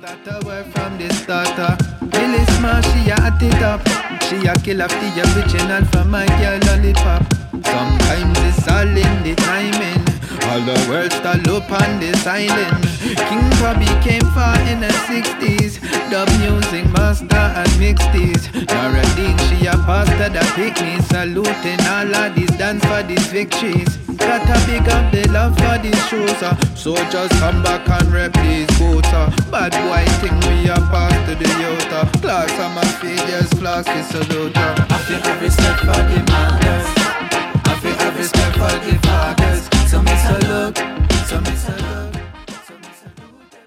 Start a war from the starter. Really smart, she a hot it up. She a kill off the original from my girl lollipop. Sometimes it's all in the timing. All the world start up on this island. King Bobby came far in the 60s. Dub music master and mixed these. Naradine, she a pastor that pick me. Saluting all of these dance for these victories. Got a big up the love for these shows. So just come back and rep these boots. Bad boy thing we a pass to the youth. Class on my feet, just class we salute. I feel every step for the mothers. I feel every step for the fathers. So me salute, so me salute.